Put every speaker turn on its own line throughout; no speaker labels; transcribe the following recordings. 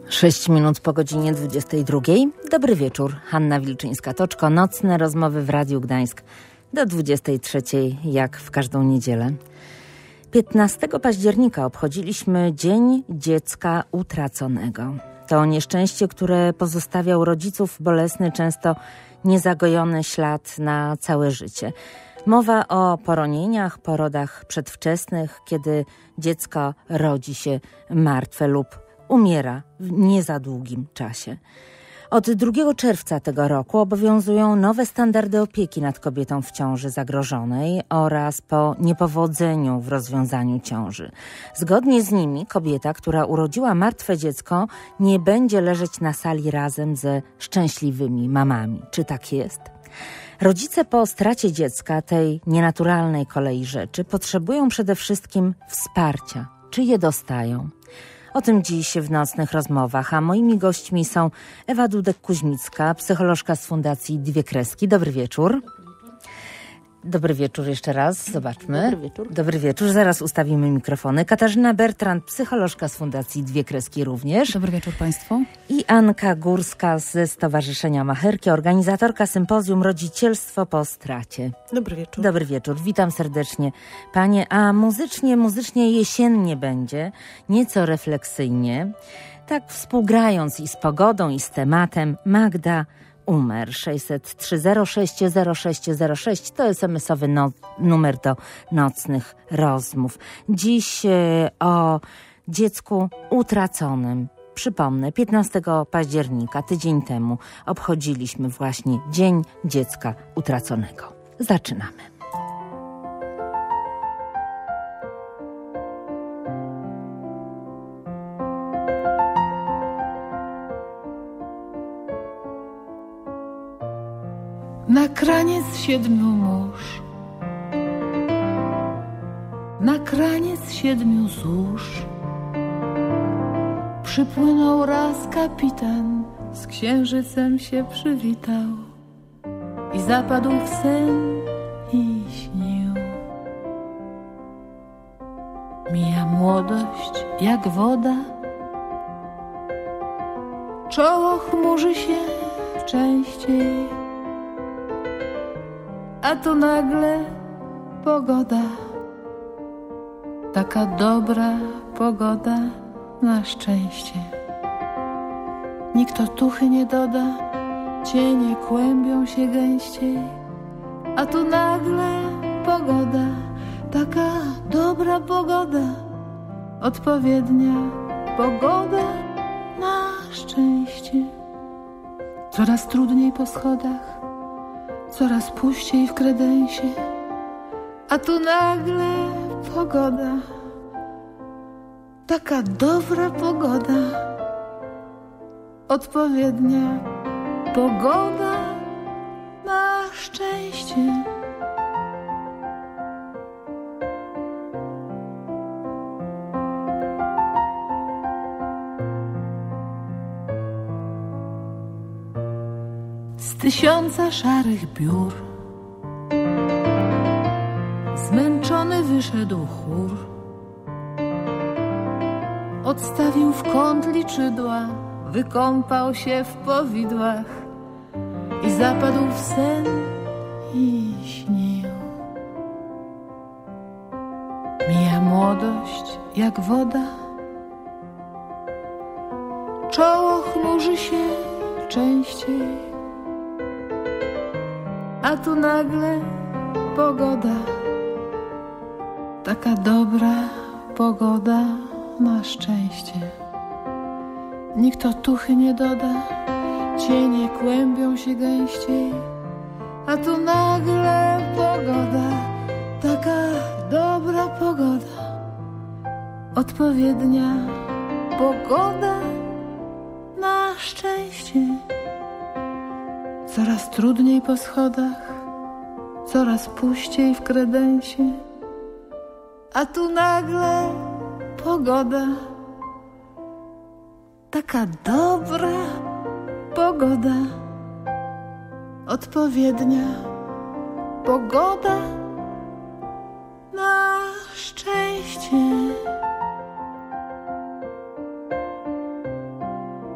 6 minut po godzinie 22. Dobry wieczór. Hanna Wilczyńska-Toczko. Nocne rozmowy w Radiu Gdańsk do 23, jak w każdą niedzielę. 15 października obchodziliśmy Dzień Dziecka Utraconego. To nieszczęście, które pozostawia u rodziców bolesny, często niezagojony ślad na całe życie. Mowa o poronieniach, porodach przedwczesnych, kiedy dziecko rodzi się martwe lub umiera w nie za długim czasie. Od 2 czerwca tego roku obowiązują nowe standardy opieki nad kobietą w ciąży zagrożonej oraz po niepowodzeniu w rozwiązaniu ciąży. Zgodnie z nimi kobieta, która urodziła martwe dziecko, nie będzie leżeć na sali razem ze szczęśliwymi mamami. Czy tak jest? Rodzice po stracie dziecka, tej nienaturalnej kolei rzeczy, potrzebują przede wszystkim wsparcia. Czy je dostają? O tym dziś w nocnych rozmowach, a moimi gośćmi są Ewa Dudek-Kuźmicka, psycholożka z Fundacji Dwie Kreski. Dobry wieczór. Dobry wieczór jeszcze raz, zobaczmy.
Dobry wieczór.
Dobry wieczór, zaraz ustawimy mikrofony. Katarzyna Bertrand, psycholożka z Fundacji Dwie Kreski również.
Dobry wieczór Państwu.
I Anka Górska ze Stowarzyszenia Macherki, organizatorka sympozjum Rodzicielstwo po stracie.
Dobry wieczór.
Dobry wieczór, witam serdecznie Panie. A muzycznie jesiennie będzie, nieco refleksyjnie, tak współgrając i z pogodą, i z tematem, Magda Umer. 603060606 to SMS-owy numer do nocnych rozmów. Dziś o dziecku utraconym. Przypomnę, 15 października, tydzień temu, obchodziliśmy właśnie Dzień Dziecka Utraconego. Zaczynamy.
Na kraniec 7 mórz, na kraniec 7 złóż, przypłynął raz kapitan, z księżycem się przywitał i zapadł w sen i śnił. Mija młodość jak woda, czoło chmurzy się częściej, a tu nagle pogoda, taka dobra pogoda na szczęście. Nikt otuchy nie doda, cienie kłębią się gęściej, a tu nagle pogoda, taka dobra pogoda, odpowiednia pogoda na szczęście. Coraz trudniej po schodach, coraz puściej w kredensie, a tu nagle pogoda, taka dobra pogoda, odpowiednia pogoda na szczęście. Z 1000 szarych biur zmęczony wyszedł chór, odstawił w kąt liczydła, wykąpał się w powidłach i zapadł w sen i śnił. Mija młodość jak woda, czoło chmurzy się częściej, a tu nagle pogoda, taka dobra pogoda na szczęście. Nikt otuchy nie doda, cienie kłębią się gęściej, a tu nagle pogoda, taka dobra pogoda, odpowiednia pogoda na szczęście. Coraz trudniej po schodach, coraz puściej w kredensie, a tu nagle pogoda, taka dobra pogoda, odpowiednia pogoda na szczęście.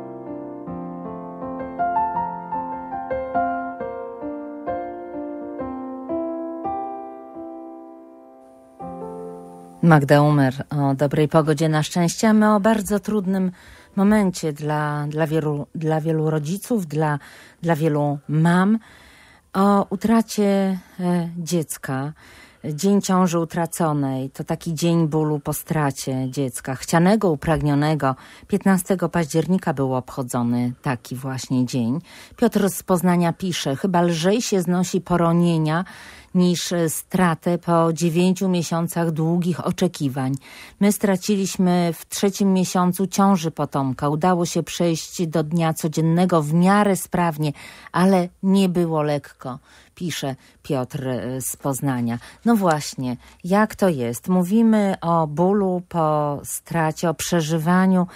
Magda Umer o dobrej pogodzie na szczęście, a my o bardzo trudnym momencie dla wielu rodziców, dla wielu mam, o utracie dziecka. Dzień ciąży utraconej to taki dzień bólu po stracie dziecka, chcianego, upragnionego. 15 października był obchodzony taki właśnie dzień. Piotr z Poznania pisze, chyba lżej się znosi poronienia niż stratę po 9 miesiącach długich oczekiwań. My straciliśmy w 3. miesiącu ciąży potomka. Udało się przejść do dnia codziennego w miarę sprawnie, ale nie było lekko, pisze Piotr z Poznania. No właśnie, jak to jest? Mówimy o bólu po stracie, o przeżywaniu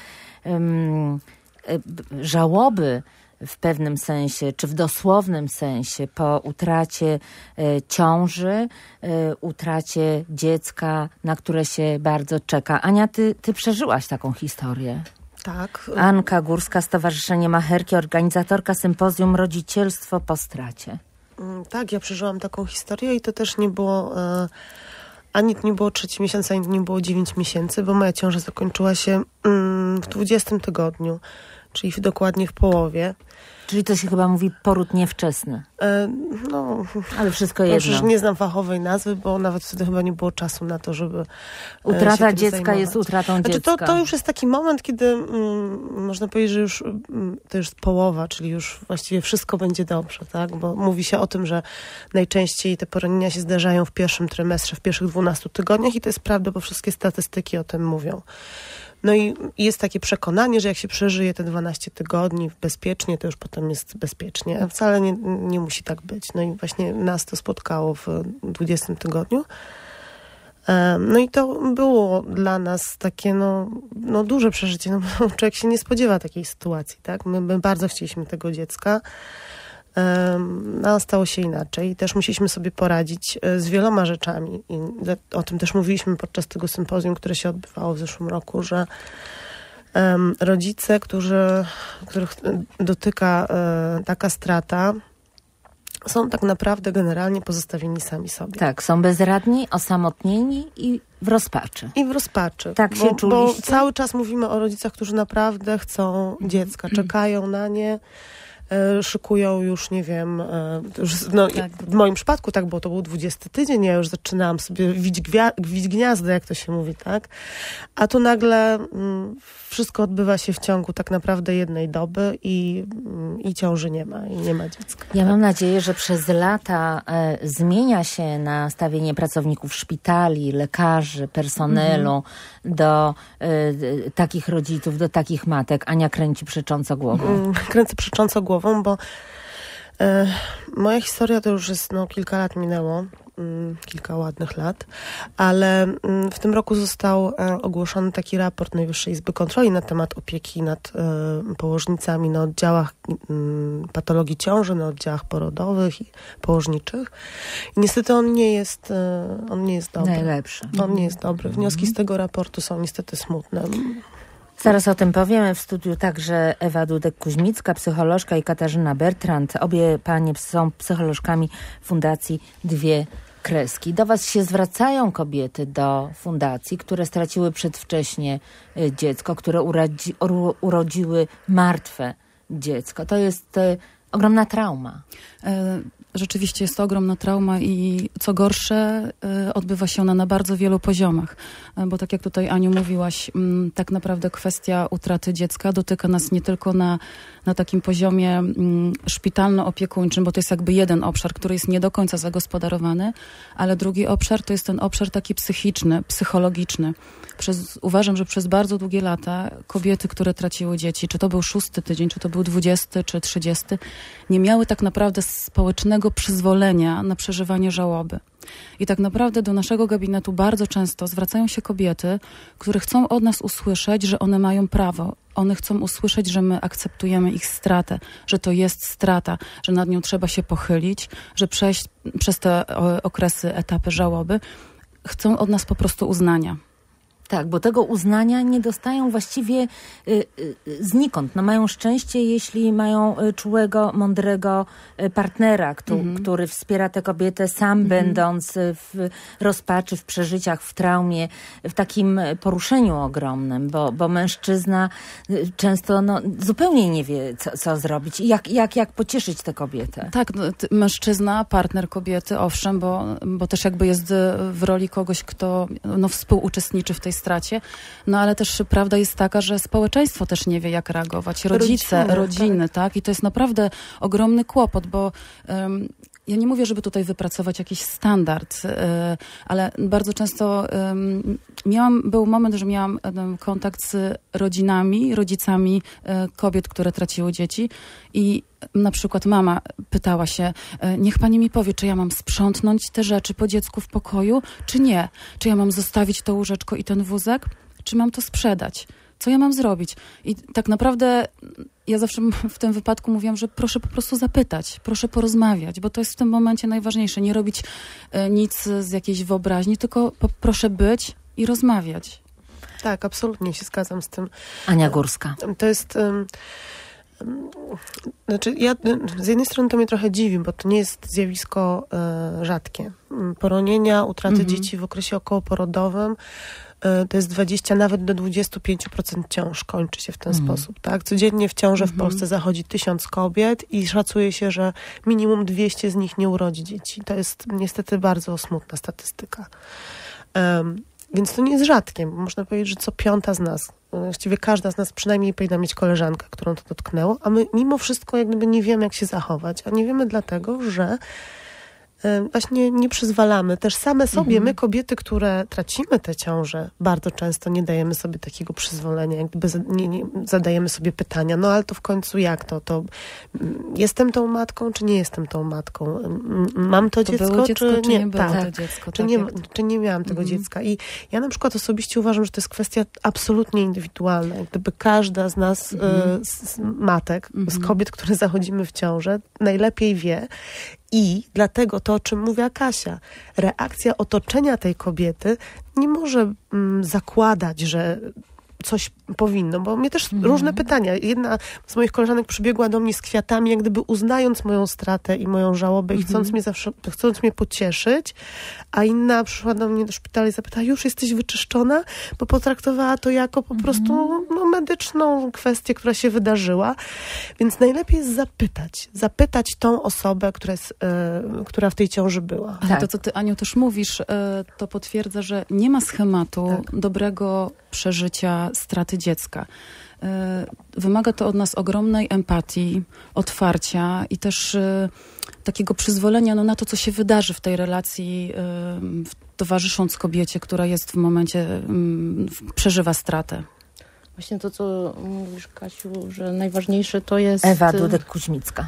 żałoby w pewnym sensie, czy w dosłownym sensie, po utracie ciąży, utracie dziecka, na które się bardzo czeka. Ania, ty przeżyłaś taką historię.
Tak.
Anka Górska, Stowarzyszenie Macherki, organizatorka sympozjum Rodzicielstwo po stracie.
Tak, ja przeżyłam taką historię i to też nie było... Ani to nie było 3 miesiące, ani to nie było 9 miesięcy, bo moja ciąża zakończyła się w 20 tygodniu, czyli dokładnie w połowie.
Czyli to się chyba mówi poród niewczesny.
No,
ale wszystko jedno.
Przecież nie znam fachowej nazwy, bo nawet wtedy chyba nie było czasu na to, żeby
utrata
się
dziecka
zajmować.
Jest utratą dziecka.
To już jest taki moment, kiedy można powiedzieć, że już to już połowa, czyli już właściwie wszystko będzie dobrze, tak? Bo mówi się o tym, że najczęściej te poronienia się zdarzają w pierwszym trymestrze, w pierwszych 12 tygodniach i to jest prawda, bo wszystkie statystyki o tym mówią. No i jest takie przekonanie, że jak się przeżyje te 12 tygodni bezpiecznie, to już potem jest bezpiecznie. A wcale nie musi tak być. No i właśnie nas to spotkało w 20 tygodniu. No i to było dla nas takie no duże przeżycie. No, bo człowiek się nie spodziewa takiej sytuacji, tak? My bardzo chcieliśmy tego dziecka. No, stało się inaczej. Też musieliśmy sobie poradzić z wieloma rzeczami. I o tym też mówiliśmy podczas tego sympozjum, które się odbywało w zeszłym roku, że rodzice, których dotyka taka strata, są tak naprawdę generalnie pozostawieni sami sobie.
Tak, są bezradni, osamotnieni i w rozpaczy.
Tak
się czuliście?
Bo cały czas mówimy o rodzicach, którzy naprawdę chcą dziecka, czekają na nie, szykują już, nie wiem, tak. W moim przypadku tak, bo to był 20 tydzień, ja już zaczynałam sobie wić gniazdo, jak to się mówi, tak? A tu nagle wszystko odbywa się w ciągu tak naprawdę jednej doby i ciąży nie ma i nie ma dziecka.
Ja mam nadzieję, że przez lata zmienia się nastawienie pracowników szpitali, lekarzy, personelu do takich rodziców, do takich matek. Ania kręci przecząco głową.
Kręcę przecząco głową, bo moja historia to już jest, kilka lat minęło, kilka ładnych lat, ale w tym roku został ogłoszony taki raport Najwyższej Izby Kontroli na temat opieki nad położnicami na oddziałach patologii ciąży, na oddziałach porodowych i położniczych. I niestety on nie jest dobry.
Najlepszy.
On nie jest dobry. Wnioski z tego raportu są niestety smutne.
Zaraz o tym powiemy. W studiu także Ewa Dudek-Kuźmicka, psycholożka, i Katarzyna Bertrand. Obie panie są psycholożkami Fundacji Dwie Kreski. Do was się zwracają kobiety do fundacji, które straciły przedwcześnie dziecko, które urodziły martwe dziecko. To jest ogromna trauma.
Rzeczywiście jest to ogromna trauma i co gorsze, odbywa się ona na bardzo wielu poziomach. Bo tak jak tutaj, Aniu, mówiłaś, tak naprawdę kwestia utraty dziecka dotyka nas nie tylko na takim poziomie szpitalno-opiekuńczym, bo to jest jakby jeden obszar, który jest nie do końca zagospodarowany, ale drugi obszar to jest ten obszar taki psychiczny, psychologiczny. Uważam, że przez bardzo długie lata kobiety, które traciły dzieci, czy to był 6 tydzień, czy to był 20, czy 30, nie miały tak naprawdę społecznego przyzwolenia na przeżywanie żałoby. I tak naprawdę do naszego gabinetu bardzo często zwracają się kobiety, które chcą od nas usłyszeć, że one mają prawo. One chcą usłyszeć, że my akceptujemy ich stratę, że to jest strata, że nad nią trzeba się pochylić, że przejść przez te okresy, etapy żałoby. Chcą od nas po prostu uznania.
Tak, bo tego uznania nie dostają właściwie znikąd. No mają szczęście, jeśli mają czułego, mądrego partnera, który wspiera tę kobietę, sam będąc w rozpaczy, w przeżyciach, w traumie, w takim poruszeniu ogromnym, bo mężczyzna często zupełnie nie wie, co zrobić i jak pocieszyć tę kobietę.
Tak, mężczyzna, partner kobiety, owszem, bo też jakby jest w roli kogoś, kto współuczestniczy w tej stracie, ale też prawda jest taka, że społeczeństwo też nie wie, jak reagować. Rodziny, tak? I to jest naprawdę ogromny kłopot, bo ja nie mówię, żeby tutaj wypracować jakiś standard, ale bardzo często był moment, że miałam kontakt z rodzicami kobiet, które traciły dzieci i na przykład mama pytała się, niech pani mi powie, czy ja mam sprzątnąć te rzeczy po dziecku w pokoju, czy nie? Czy ja mam zostawić to łóżeczko i ten wózek, czy mam to sprzedać? Co ja mam zrobić? I tak naprawdę ja zawsze w tym wypadku mówiłam, że proszę po prostu zapytać, proszę porozmawiać, bo to jest w tym momencie najważniejsze. Nie robić nic z jakiejś wyobraźni, tylko proszę być i rozmawiać.
Tak, absolutnie się zgadzam z tym.
Ania Górska.
To jest... ja z jednej strony to mnie trochę dziwi, bo to nie jest zjawisko rzadkie. Poronienia, utraty dzieci w okresie okołoporodowym to jest 20, nawet do 25% ciąż kończy się w ten sposób. Tak? Codziennie w ciążę w Polsce zachodzi 1000 kobiet i szacuje się, że minimum 200 z nich nie urodzi dzieci. To jest niestety bardzo smutna statystyka. Więc to nie jest rzadkie. Można powiedzieć, że co 5 z nas, właściwie każda z nas przynajmniej powinna mieć koleżankę, którą to dotknęło, a my mimo wszystko jak gdyby nie wiemy, jak się zachować. A nie wiemy dlatego, że właśnie nie przyzwalamy. Też same sobie, my kobiety, które tracimy tę ciążę, bardzo często nie dajemy sobie takiego przyzwolenia, jak gdyby nie zadajemy sobie pytania, ale to w końcu jak to jestem tą matką, czy nie jestem tą matką? Mam to dziecko,
było dziecko, czy nie było
tak,
to dziecko?
Czy nie miałam tego dziecka? I ja na przykład osobiście uważam, że to jest kwestia absolutnie indywidualna. Jak gdyby każda z nas, z matek, z kobiet, które zachodzimy w ciążę, najlepiej wie. I dlatego to, o czym mówiła Kasia, reakcja otoczenia tej kobiety nie może zakładać, że coś powinno, bo mnie też różne pytania. Jedna z moich koleżanek przybiegła do mnie z kwiatami, jak gdyby uznając moją stratę i moją żałobę i chcąc mnie pocieszyć, a inna przyszła do mnie do szpitala i zapytała, już jesteś wyczyszczona? Bo potraktowała to jako po prostu medyczną kwestię, która się wydarzyła. Więc najlepiej jest zapytać tą osobę, która w tej ciąży była.
Ale to, co ty, Aniu, też mówisz, to potwierdza, że nie ma schematu dobrego przeżycia straty dziecka. Wymaga to od nas ogromnej empatii, otwarcia i też takiego przyzwolenia na to, co się wydarzy w tej relacji, towarzysząc kobiecie, która jest w momencie, przeżywa stratę.
Właśnie to, co mówisz, Kasiu, że najważniejsze to jest...
Ewa Dudek-Kuźmicka.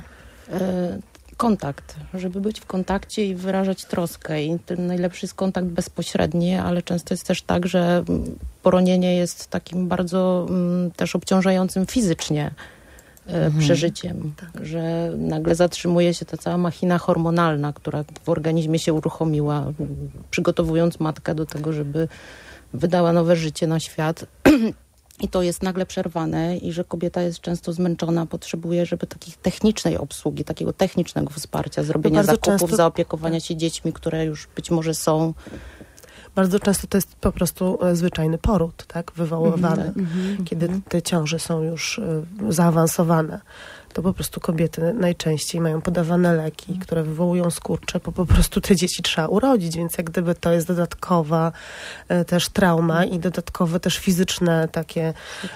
Kontakt, żeby być w kontakcie i wyrażać troskę. I ten najlepszy jest kontakt bezpośredni, ale często jest też tak, że poronienie jest takim bardzo też obciążającym fizycznie przeżyciem, że nagle zatrzymuje się ta cała machina hormonalna, która w organizmie się uruchomiła, przygotowując matkę do tego, żeby wydała nowe życie na świat. I to jest nagle przerwane i że kobieta jest często zmęczona, potrzebuje, żeby takiej technicznej obsługi, takiego technicznego wsparcia, zrobienia zakupów, zaopiekowania się dziećmi, które już być może są.
Bardzo często to jest po prostu zwyczajny poród, tak, wywoływany, kiedy te ciąże są już zaawansowane. To po prostu kobiety najczęściej mają podawane leki, które wywołują skurcze, bo po prostu te dzieci trzeba urodzić, więc jak gdyby to jest dodatkowa też trauma i dodatkowe też fizyczne takie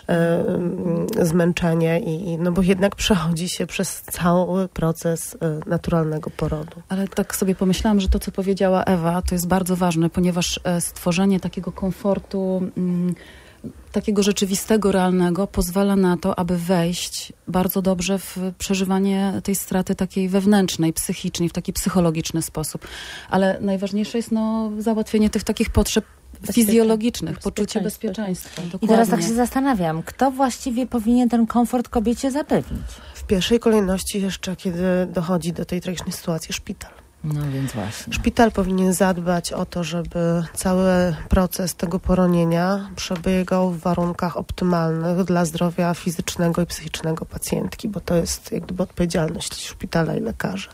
zmęczenie, bo jednak przechodzi się przez cały proces naturalnego porodu.
Ale tak sobie pomyślałam, że to, co powiedziała Ewa, to jest bardzo ważne, ponieważ stworzenie takiego komfortu, takiego rzeczywistego, realnego pozwala na to, aby wejść bardzo dobrze w przeżywanie tej straty takiej wewnętrznej, psychicznej, w taki psychologiczny sposób. Ale najważniejsze jest załatwienie tych takich potrzeb fizjologicznych, poczucie bezpieczeństwa.
I teraz tak się zastanawiam, kto właściwie powinien ten komfort kobiecie zapewnić?
W pierwszej kolejności jeszcze, kiedy dochodzi do tej tragicznej sytuacji, szpital.
No więc właśnie.
Szpital powinien zadbać o to, żeby cały proces tego poronienia przebiegał w warunkach optymalnych dla zdrowia fizycznego i psychicznego pacjentki, bo to jest jak gdyby odpowiedzialność szpitala i lekarzy.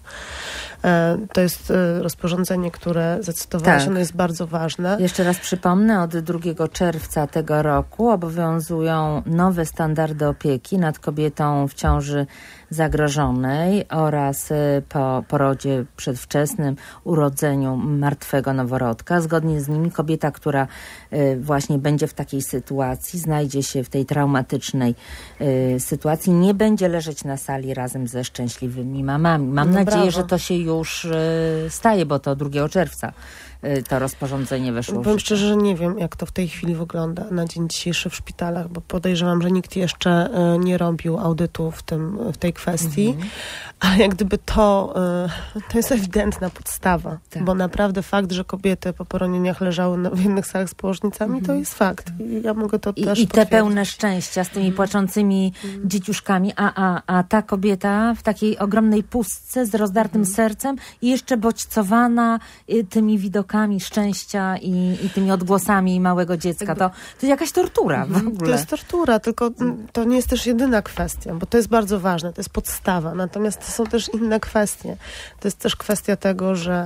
To jest rozporządzenie, które zacytowałaś, ono jest bardzo ważne.
Jeszcze raz przypomnę, od 2 czerwca tego roku obowiązują nowe standardy opieki nad kobietą w ciąży zagrożonej oraz po porodzie przedwczesnym, urodzeniu martwego noworodka. Zgodnie z nimi kobieta, która właśnie będzie w takiej sytuacji, znajdzie się w tej traumatycznej sytuacji, nie będzie leżeć na sali razem ze szczęśliwymi mamami. Mam nadzieję, że to się już staje, bo to 2 czerwca to rozporządzenie weszło.
Powiem szczerze, że nie wiem, jak to w tej chwili wygląda na dzień dzisiejszy w szpitalach, bo podejrzewam, że nikt jeszcze nie robił audytu w tej kwestii, ale jak gdyby to jest ewidentna podstawa, bo naprawdę fakt, że kobiety po poronieniach leżały w jednych salach z położnicami, to jest fakt. I ja mogę to też
I te pełne szczęścia z tymi płaczącymi dzieciuszkami, a ta kobieta w takiej ogromnej pustce z rozdartym sercem i jeszcze bodźcowana tymi widokami szczęścia i tymi odgłosami małego dziecka. To jest jakaś tortura w ogóle.
To jest tortura, tylko to nie jest też jedyna kwestia, bo to jest bardzo ważne, to jest podstawa. Natomiast to są też inne kwestie. To jest też kwestia tego, że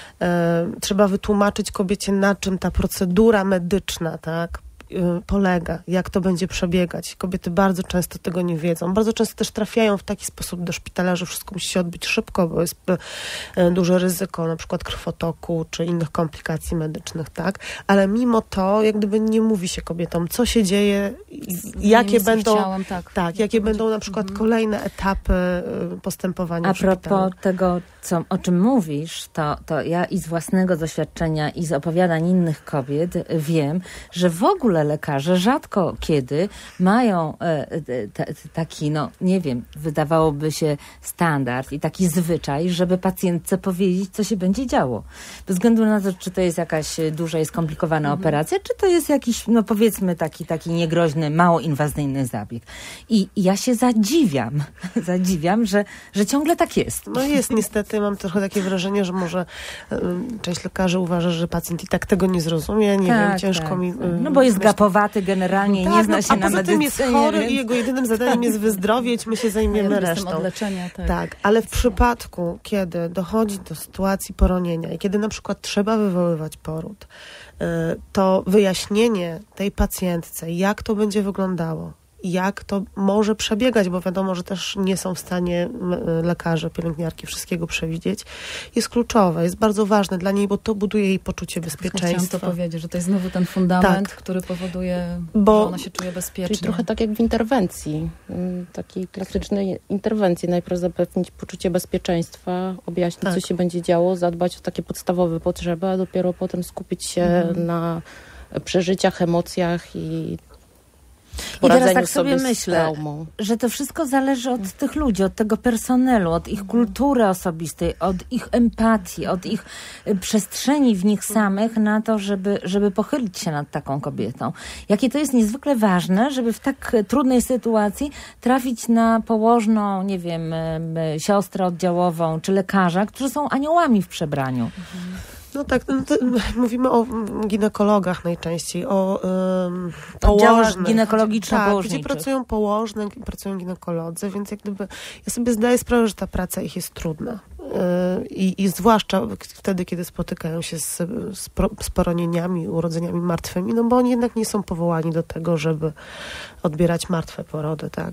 trzeba wytłumaczyć kobiecie, na czym ta procedura medyczna, tak, polega, jak to będzie przebiegać. Kobiety bardzo często tego nie wiedzą. Bardzo często też trafiają w taki sposób do szpitala, że wszystko musi się odbyć szybko, bo jest duże ryzyko na przykład krwotoku czy innych komplikacji medycznych, tak? Ale mimo to jak gdyby nie mówi się kobietom, co się dzieje, jakie będą jakie będą na przykład kolejne etapy postępowania w szpitalu.
A propos tego, o czym mówisz, to ja i z własnego doświadczenia i z opowiadań innych kobiet wiem, że w ogóle lekarze rzadko kiedy mają taki, nie wiem, wydawałoby się standard i taki zwyczaj, żeby pacjentce powiedzieć, co się będzie działo. Bez względu na to, czy to jest jakaś duża i skomplikowana operacja, czy to jest jakiś, powiedzmy, taki niegroźny, mało inwazyjny zabieg. I ja się zadziwiam, że ciągle tak jest.
No jest niestety, mam trochę takie wrażenie, że może część lekarzy uważa, że pacjent i tak tego nie zrozumie, nie wiem, ciężko mi...
No bo jest gapowaty generalnie i nie zna się na medycynie. A poza tym jest chory i jego jedynym zadaniem jest wyzdrowieć, my się zajmiemy resztą.
Od leczenia,
tak, ale w przypadku, kiedy dochodzi do sytuacji poronienia i kiedy na przykład trzeba wywoływać poród, to wyjaśnienie tej pacjentce, jak to będzie wyglądało, jak to może przebiegać, bo wiadomo, że też nie są w stanie lekarze, pielęgniarki wszystkiego przewidzieć, jest kluczowe, jest bardzo ważne dla niej, bo to buduje jej poczucie bezpieczeństwa.
Chciałam to powiedzieć, że to jest znowu ten fundament, który powoduje, że ona się czuje bezpiecznie.
Czyli trochę tak jak w interwencji, takiej klasycznej interwencji. Najpierw zapewnić poczucie bezpieczeństwa, objaśnić, co się będzie działo, zadbać o takie podstawowe potrzeby, a dopiero potem skupić się na przeżyciach, emocjach i
teraz tak sobie myślę, że to wszystko zależy od tych ludzi, od tego personelu, od ich kultury osobistej, od ich empatii, od ich przestrzeni w nich samych na to, żeby pochylić się nad taką kobietą. Jakie to jest niezwykle ważne, żeby w tak trudnej sytuacji trafić na położną, nie wiem, siostrę oddziałową czy lekarza, którzy są aniołami w przebraniu.
No tak, mówimy o ginekologach najczęściej, o położnych.
Ginekologiczno-położniczych.
Gdzie pracują położne, pracują ginekolodzy, więc jak gdyby ja sobie zdaję sprawę, że ta praca ich jest trudna. I zwłaszcza wtedy, kiedy spotykają się z poronieniami, urodzeniami martwymi, no bo oni jednak nie są powołani do tego, żeby odbierać martwe porody, tak?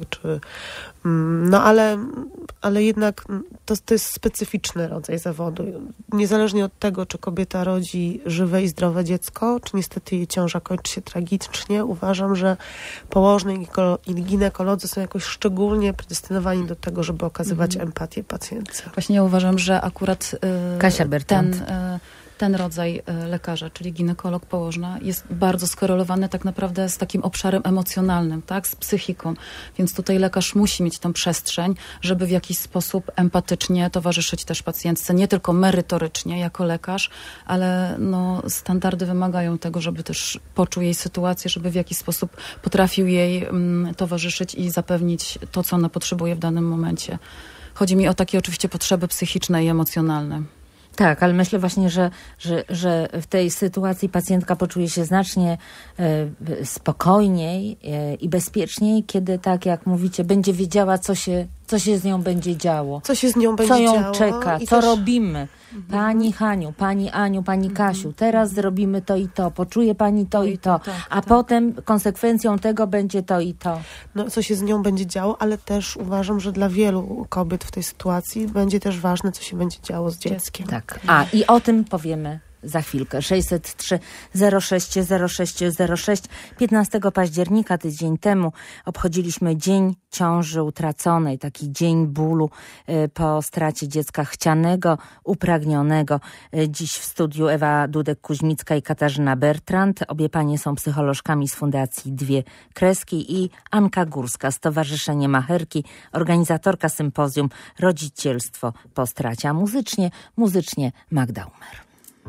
Ale jednak to jest specyficzny rodzaj zawodu. Niezależnie od tego, czy kobieta rodzi żywe i zdrowe dziecko, czy niestety jej ciąża kończy się tragicznie, uważam, że położne i ginekolodzy są jakoś szczególnie predestynowani do tego, żeby okazywać empatię pacjentce.
Właśnie ja uważam, że akurat
Kasia Bertrand.
ten rodzaj lekarza, czyli ginekolog, położna, jest bardzo skorelowany tak naprawdę z takim obszarem emocjonalnym, tak, z psychiką. Więc tutaj lekarz musi mieć tę przestrzeń, żeby w jakiś sposób empatycznie towarzyszyć też pacjentce, nie tylko merytorycznie jako lekarz, ale standardy wymagają tego, żeby też poczuł jej sytuację, żeby w jakiś sposób potrafił jej towarzyszyć i zapewnić to, co ona potrzebuje w danym momencie. Chodzi mi o takie oczywiście potrzeby psychiczne i emocjonalne.
Tak, ale myślę właśnie, że w tej sytuacji pacjentka poczuje się znacznie spokojniej i bezpieczniej, kiedy, tak jak mówicie, będzie wiedziała, co się z nią będzie działo.
Co się z nią będzie działo.
Co ją czeka, co robimy. Pani Haniu, pani Aniu, pani Kasiu, teraz zrobimy to i to, poczuje pani to i to, a potem konsekwencją tego będzie to i to.
No, co się z nią będzie działo, ale też uważam, że dla wielu kobiet w tej sytuacji będzie też ważne, co się będzie działo z dzieckiem.
Tak, i o tym powiemy za chwilkę. 603 06 06 06. 15 października, tydzień temu, obchodziliśmy Dzień Ciąży Utraconej, taki dzień bólu po stracie dziecka chcianego, upragnionego. Dziś w studiu Ewa Dudek-Kuźmicka i Katarzyna Bertrand. Obie panie są psycholożkami z Fundacji Dwie Kreski i Anka Górska, Stowarzyszenie Macherki, organizatorka sympozjum Rodzicielstwo po stracie. A muzycznie Magda Umer.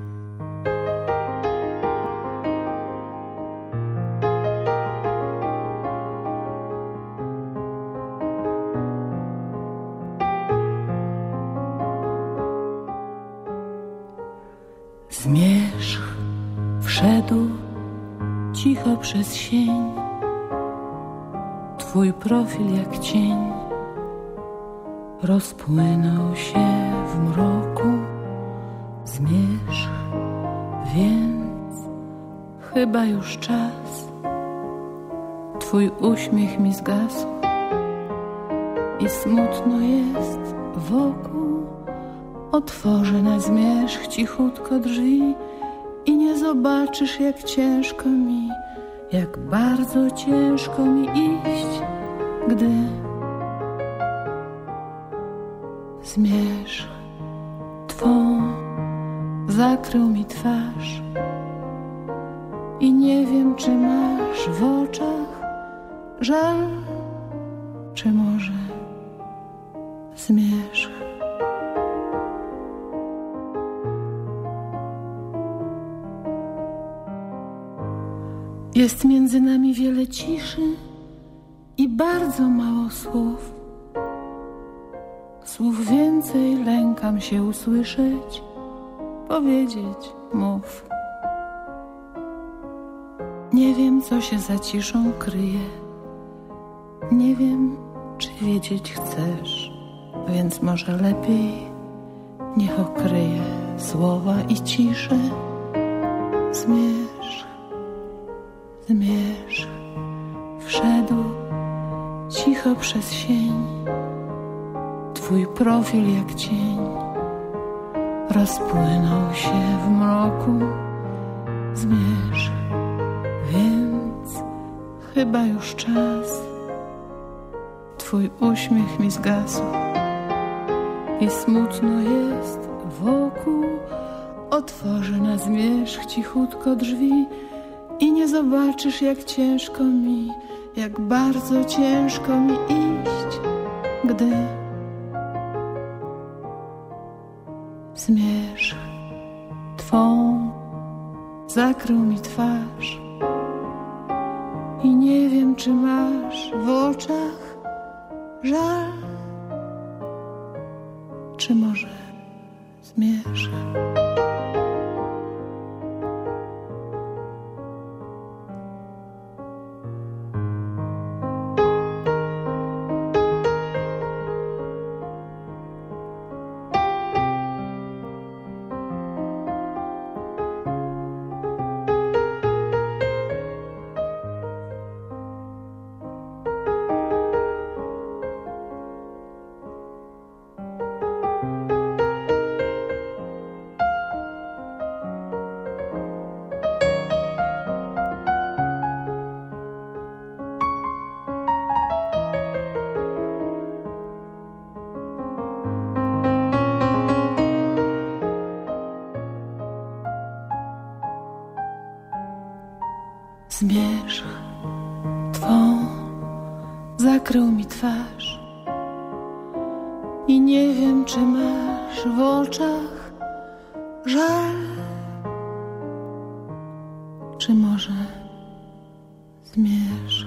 Zmierzch wszedł cicho przez sień, twój profil jak cień rozpłynął się w mroku. Zmierzch, więc chyba już czas, twój uśmiech mi zgasł i smutno jest wokół. Otworzę na zmierzch cichutko drzwi i nie zobaczysz, jak ciężko mi, jak bardzo ciężko mi iść, gdy zmierzch twą zakrył mi twarz i nie wiem, czy masz w oczach żal, czy może zmierzch. Jest między nami wiele ciszy i bardzo mało słów. Słów więcej lękam się usłyszeć, powiedzieć, mów. Nie wiem, co się za ciszą kryje. Nie wiem, czy wiedzieć chcesz, więc może lepiej niech okryje słowa i ciszę. Zmierzch, zmierzch wszedł cicho przez sień, twój profil jak cień rozpłynął się w mroku. Zmierzch, więc chyba już czas, twój uśmiech mi zgasł i smutno jest wokół. Otworzę na zmierzch cichutko drzwi i nie zobaczysz, jak ciężko mi, jak bardzo ciężko mi iść, gdy zmierzch twą zakrył mi twarz i nie wiem, czy masz w oczach żal, czy może zmierzch. Zmierzch twą zakrył mi twarz i nie wiem, czy masz w oczach żal, czy może zmierzch.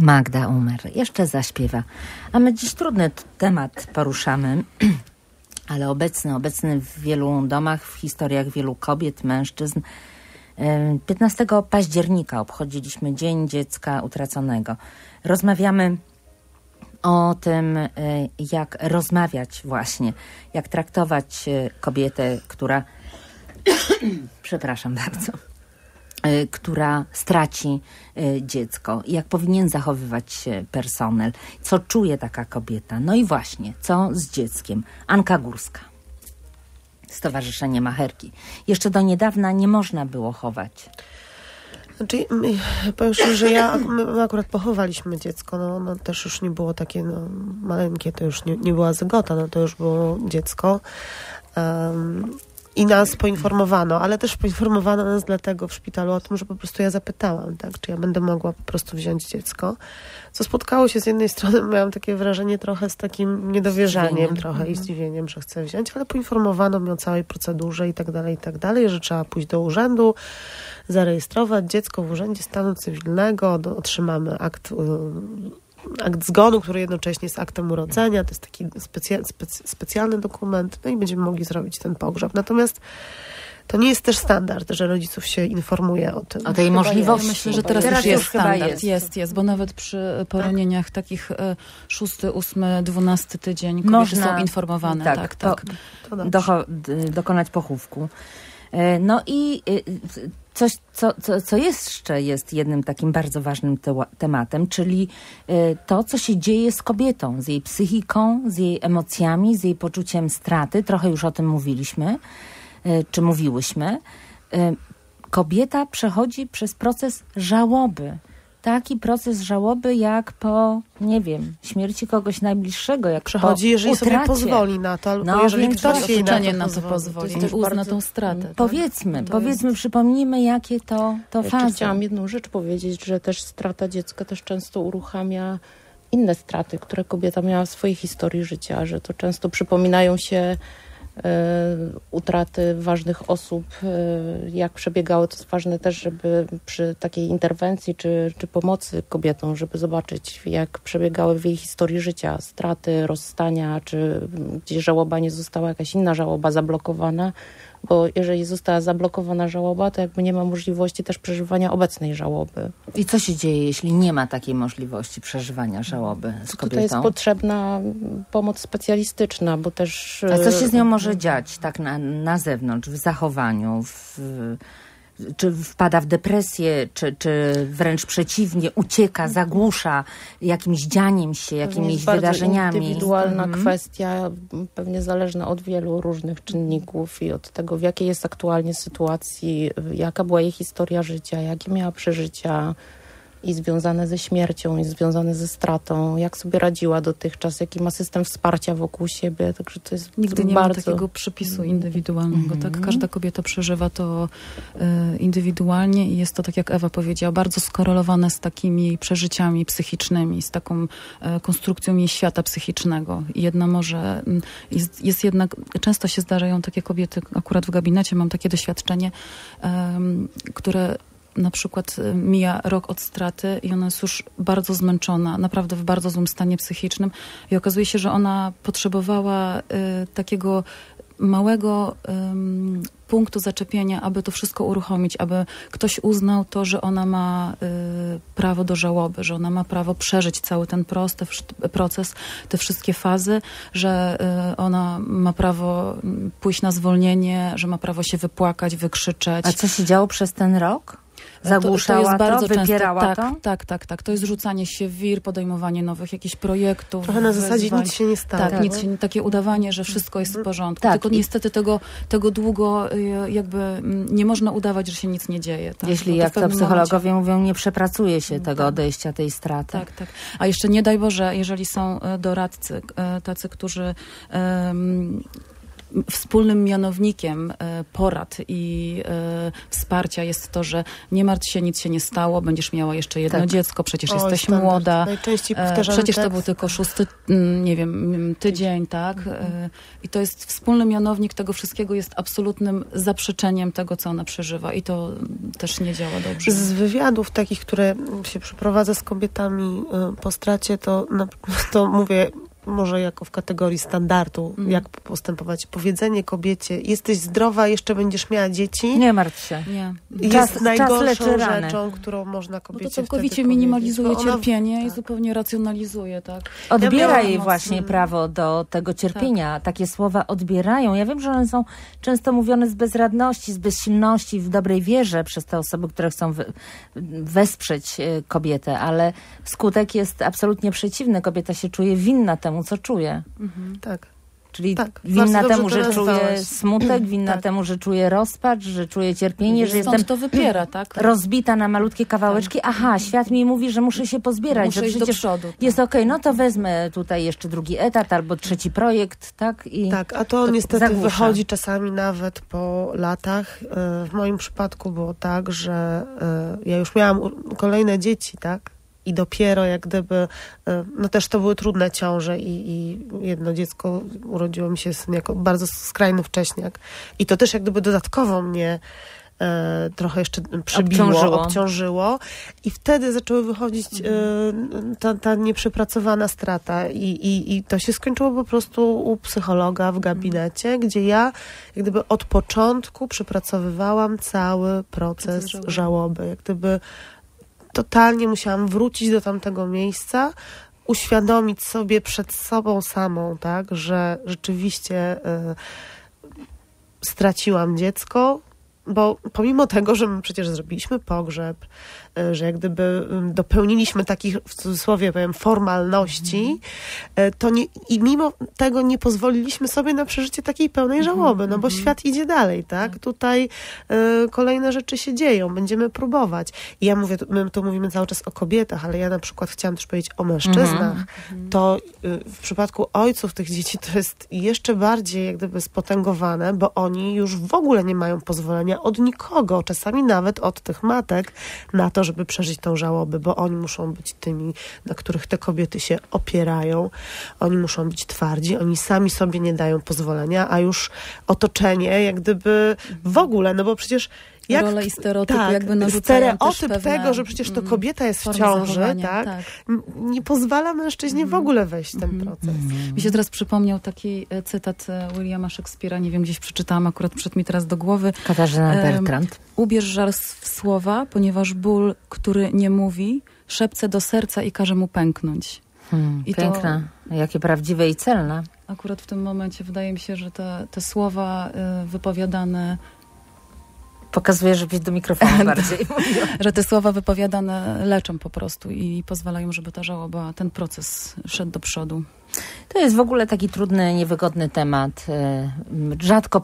Magda Umer jeszcze zaśpiewa. A my dziś trudny temat poruszamy, ale obecny w wielu domach, w historiach wielu kobiet, mężczyzn. 15 października obchodziliśmy Dzień Dziecka Utraconego. Rozmawiamy o tym, jak rozmawiać właśnie, jak traktować kobietę, która przepraszam bardzo, która straci dziecko, jak powinien zachowywać się personel, co czuje taka kobieta. No i właśnie, co z dzieckiem. Anka Górska, Stowarzyszenie Macherki. Jeszcze do niedawna nie można było chować.
Znaczy, powiem, że my akurat pochowaliśmy dziecko, no też już nie było takie maleńkie, to już nie była zygota, no to już było dziecko. I nas poinformowano, ale też poinformowano nas dlatego w szpitalu o tym, że po prostu ja zapytałam, tak, czy ja będę mogła po prostu wziąć dziecko. Co spotkało się z jednej strony, miałam takie wrażenie trochę z takim niedowierzaniem trochę i zdziwieniem, że chcę wziąć, ale poinformowano mnie o całej procedurze i tak dalej, że trzeba pójść do urzędu, zarejestrować dziecko w Urzędzie Stanu Cywilnego, otrzymamy akt zgonu, który jednocześnie jest aktem urodzenia. To jest taki specjalny dokument, no i będziemy mogli zrobić ten pogrzeb. Natomiast to nie jest też standard, że rodziców się informuje o tym.
O tej możliwości.
Ja myślę, że teraz już jest standard. Jest, bo nawet przy poronieniach takich 6, 8, 12 tydzień kobiety są informowane. Tak.
Dokonać pochówku. No i coś, co jeszcze jest jednym takim bardzo ważnym tematem, czyli to, co się dzieje z kobietą, z jej psychiką, z jej emocjami, z jej poczuciem straty. Trochę już o tym mówiliśmy, czy mówiłyśmy. Kobieta przechodzi przez proces żałoby. Taki proces żałoby jak po, nie wiem, śmierci kogoś najbliższego, jak
przechodzi,
po
jeżeli
utracie.
sobie pozwoli na to, albo jeżeli ktoś jej
na to pozwoli, uzna tą stratę. Tak?
Powiedzmy, przypomnijmy, jakie to fazy.
Chciałam jedną rzecz powiedzieć, że też strata dziecka też często uruchamia inne straty, które kobieta miała w swojej historii życia, że to często przypominają się utraty ważnych osób, jak przebiegało. To jest ważne też, żeby przy takiej interwencji czy pomocy kobietom, żeby zobaczyć, jak przebiegały w jej historii życia straty, rozstania, czy gdzie żałoba nie została, jakaś inna żałoba zablokowana, bo jeżeli została zablokowana żałoba, to jakby nie ma możliwości też przeżywania obecnej żałoby.
I co się dzieje, jeśli nie ma takiej możliwości przeżywania żałoby z kobietą?
Tutaj jest potrzebna pomoc specjalistyczna, bo też...
A co się z nią może dziać tak na zewnątrz, w zachowaniu, czy wpada w depresję, czy wręcz przeciwnie, ucieka, zagłusza jakimś dzianiem się, jakimiś wydarzeniami.
To jest indywidualna kwestia, pewnie zależna od wielu różnych czynników i od tego, w jakiej jest aktualnie sytuacji, jaka była jej historia życia, jakie miała przeżycia i związane ze śmiercią, i związane ze stratą, jak sobie radziła dotychczas, jaki ma system wsparcia wokół siebie, także to jest
nigdy nie ma takiego przypisu indywidualnego, tak? Każda kobieta przeżywa to indywidualnie i jest to, tak jak Ewa powiedziała, bardzo skorelowane z takimi jej przeżyciami psychicznymi, z taką konstrukcją jej świata psychicznego. I jedna może, jest jednak, często się zdarzają takie kobiety, akurat w gabinecie mam takie doświadczenie, które na przykład mija rok od straty i ona jest już bardzo zmęczona, naprawdę w bardzo złym stanie psychicznym i okazuje się, że ona potrzebowała takiego małego punktu zaczepienia, aby to wszystko uruchomić, aby ktoś uznał to, że ona ma prawo do żałoby, że ona ma prawo przeżyć cały ten proces, te wszystkie fazy, że ona ma prawo pójść na zwolnienie, że ma prawo się wypłakać, wykrzyczeć.
A co się działo przez ten rok? Zagłuszała to, wypierała to?
Tak. To jest rzucanie się w wir, podejmowanie nowych jakichś projektów.
Trochę na zasadzie nic się nie stało.
Tak, takie udawanie, że wszystko jest w porządku. Tak, tylko niestety tego długo jakby nie można udawać, że się nic nie dzieje. Tak?
Jeśli, jak to psychologowie mówią, nie przepracuje się tego odejścia, tej straty.
Tak. A jeszcze nie daj Boże, jeżeli są doradcy, tacy, którzy wspólnym mianownikiem porad i wsparcia jest to, że nie martw się, nic się nie stało, będziesz miała jeszcze jedno dziecko, przecież jesteś młoda.
Najczęściej powtarzany
przecież
tekst.
to był tylko 6, nie wiem, tydzień, tak? I to jest wspólny mianownik tego wszystkiego, jest absolutnym zaprzeczeniem tego, co ona przeżywa i to też nie działa dobrze.
Z wywiadów takich, które się przeprowadza z kobietami po stracie, to mówię może jako w kategorii standardu, jak postępować. Powiedzenie kobiecie, jesteś zdrowa, jeszcze będziesz miała dzieci.
Nie martw się.
Nie.
Jest najgorszą
leczy rany.
rzeczą, którą można kobiecie
to całkowicie
wtedy
minimalizuje
powiedzieć,
cierpienie i zupełnie racjonalizuje, tak?
Odbiera
Ja
jej
miałam
właśnie prawo do tego cierpienia. Takie słowa odbierają. Ja wiem, że one są często mówione z bezradności, z bezsilności, w dobrej wierze przez te osoby, które chcą wesprzeć kobietę, ale skutek jest absolutnie przeciwny. Kobieta się czuje winna temu, co czuje.
Tak.
Czyli
Tak,
winna
bardzo
temu,
dobrze
że
to
czuje
nazwałaś.
smutek, winna temu, że czuje rozpacz, że czuje cierpienie, że
Stąd
jestem
to wypiera, tak?
rozbita na malutkie kawałeczki. Aha, świat mi mówi, że muszę się pozbierać,
Muszę
że
iść do
przecież
przodu, tak.
jest okej, no to wezmę tutaj jeszcze drugi etat albo trzeci projekt, tak? I
Tak, a to niestety
zagłusza.
wychodzi czasami nawet po latach. W moim przypadku było tak, że ja już miałam kolejne dzieci, tak? I dopiero jak gdyby, no też to były trudne ciąże i jedno dziecko urodziło mi się jako bardzo skrajny wcześniak. I to też jak gdyby dodatkowo mnie trochę jeszcze obciążyło. I wtedy zaczęły wychodzić ta nieprzepracowana strata i to się skończyło po prostu u psychologa w gabinecie, gdzie ja jak gdyby od początku przepracowywałam cały proces żałoby. Jak gdyby totalnie musiałam wrócić do tamtego miejsca, uświadomić sobie przed sobą samą, tak, że rzeczywiście straciłam dziecko, bo pomimo tego, że my przecież zrobiliśmy pogrzeb, że jak gdyby dopełniliśmy takich, w cudzysłowie powiem, formalności, to i mimo tego nie pozwoliliśmy sobie na przeżycie takiej pełnej żałoby, no bo świat idzie dalej, tak? Tutaj kolejne rzeczy się dzieją, będziemy próbować. I ja mówię, my tu mówimy cały czas o kobietach, ale ja na przykład chciałam też powiedzieć o mężczyznach. To w przypadku ojców tych dzieci to jest jeszcze bardziej jak gdyby spotęgowane, bo oni już w ogóle nie mają pozwolenia od nikogo, czasami nawet od tych matek, na to, żeby przeżyć tą żałobę, bo oni muszą być tymi, na których te kobiety się opierają. Oni muszą być twardzi, oni sami sobie nie dają pozwolenia, a już otoczenie jak gdyby w ogóle, no bo przecież
role i stereotypy jakby narzucają
stereotyp
też pewne,
tego, że przecież to kobieta jest w ciąży, tak? Nie pozwala mężczyźnie w ogóle wejść w ten proces.
Mi się teraz przypomniał taki cytat Williama Shakespeare'a, nie wiem, gdzieś przeczytałam, akurat przyszedł mi teraz do głowy.
Katarzyna Bertrand.
Ubierz żal w słowa, ponieważ ból, który nie mówi, szepce do serca i każe mu pęknąć.
I piękne, jakie prawdziwe i celne.
Akurat w tym momencie wydaje mi się, że te słowa wypowiadane
pokazuje, żebyś do mikrofonu bardziej mówiła.
Że te słowa wypowiadane leczą po prostu i pozwalają, żeby ta żałoba, ten proces szedł do przodu.
To jest w ogóle taki trudny, niewygodny temat. Rzadko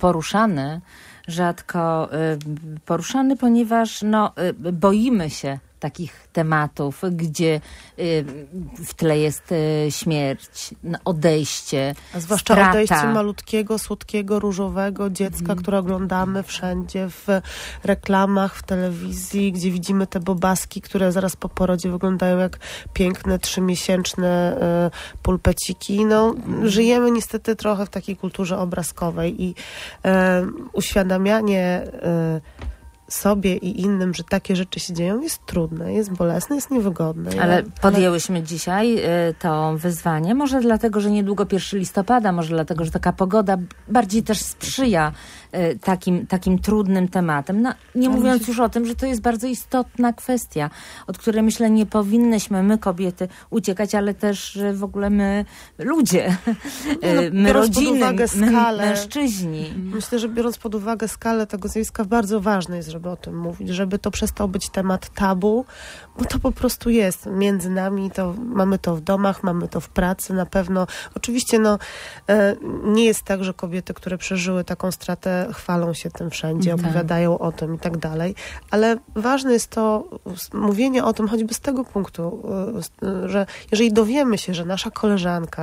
poruszany, ponieważ boimy się takich tematów, gdzie w tle jest śmierć, odejście,
a zwłaszcza
strata.
Odejście malutkiego, słodkiego, różowego dziecka, które oglądamy wszędzie w reklamach, w telewizji, gdzie widzimy te bobaski, które zaraz po porodzie wyglądają jak piękne 3-miesięczne pulpeciki. Żyjemy niestety trochę w takiej kulturze obrazkowej i uświadamianie sobie i innym, że takie rzeczy się dzieją, jest trudne, jest bolesne, jest niewygodne.
Ale podjęłyśmy dzisiaj to wyzwanie, może dlatego, że niedługo 1 listopada, może dlatego, że taka pogoda bardziej też sprzyja takim trudnym tematem. Nie mówiąc już o tym, że to jest bardzo istotna kwestia, od której myślę nie powinnyśmy my kobiety uciekać, ale też w ogóle my ludzie, my rodziny, my mężczyźni.
Myślę, że biorąc pod uwagę skalę tego zjawiska, bardzo ważne jest, żeby o tym mówić, żeby to przestał być temat tabu, bo to po prostu jest między nami, mamy to w domach, mamy to w pracy na pewno. Oczywiście nie jest tak, że kobiety, które przeżyły taką stratę, chwalą się tym wszędzie, opowiadają o tym i tak dalej, ale ważne jest to mówienie o tym choćby z tego punktu, że jeżeli dowiemy się, że nasza koleżanka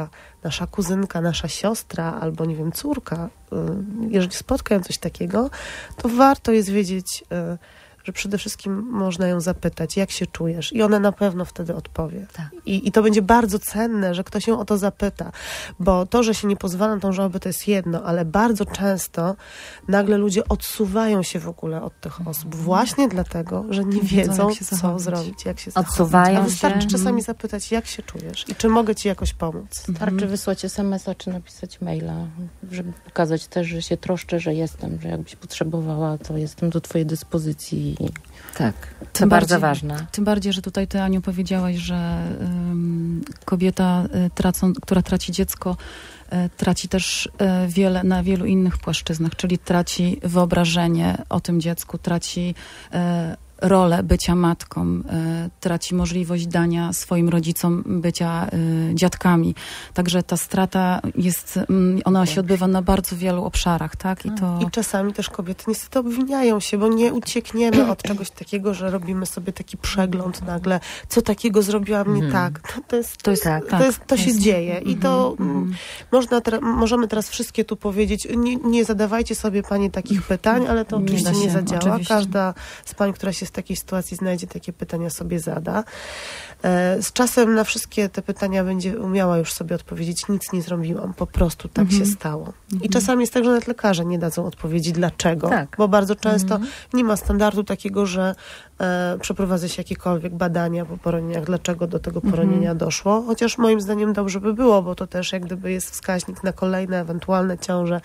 nasza kuzynka, nasza siostra albo, nie wiem, córka, jeżeli spotkają coś takiego, to warto jest wiedzieć, że przede wszystkim można ją zapytać, jak się czujesz, i ona na pewno wtedy odpowie.
Tak.
I to będzie bardzo cenne, że ktoś ją o to zapyta, bo to, że się nie pozwala na tą żałobę, to jest jedno, ale bardzo często nagle ludzie odsuwają się w ogóle od tych osób, właśnie dlatego, że nie wiedzą, co zrobić, jak się zachować.
Odsuwają się.
Wystarczy czasami zapytać, jak się czujesz i czy mogę ci jakoś pomóc.
Wystarczy wysłać SMS-a czy napisać maila, żeby pokazać też, że się troszczę, że jestem, że jakbyś potrzebowała, to jestem do twojej dyspozycji.
Tak, to bardzo ważne.
Tym bardziej, że tutaj ty, Aniu, powiedziałaś, że kobieta, która traci dziecko, traci też na wielu innych płaszczyznach, czyli traci wyobrażenie o tym dziecku, traci rolę bycia matką, traci możliwość dania swoim rodzicom bycia dziadkami. Także ta strata ona się odbywa na bardzo wielu obszarach, tak?
I czasami też kobiety niestety obwiniają się, bo nie uciekniemy od czegoś takiego, że robimy sobie taki przegląd nagle, co takiego zrobiłam nie tak. To się dzieje i to możemy teraz wszystkie tu powiedzieć, nie zadawajcie sobie pani takich pytań, ale to oczywiście nie zadziała. Oczywiście. Każda z pań, która się w takiej sytuacji znajdzie, takie pytania sobie zada. Z czasem na wszystkie te pytania będzie umiała już sobie odpowiedzieć, nic nie zrobiłam, po prostu tak się stało. I czasami jest tak, że nawet lekarze nie dadzą odpowiedzi dlaczego, bo bardzo często nie ma standardu takiego, że przeprowadza się jakiekolwiek badania po poronieniach, dlaczego do tego poronienia doszło, chociaż moim zdaniem dobrze by było, bo to też jak gdyby jest wskaźnik na kolejne ewentualne ciąże,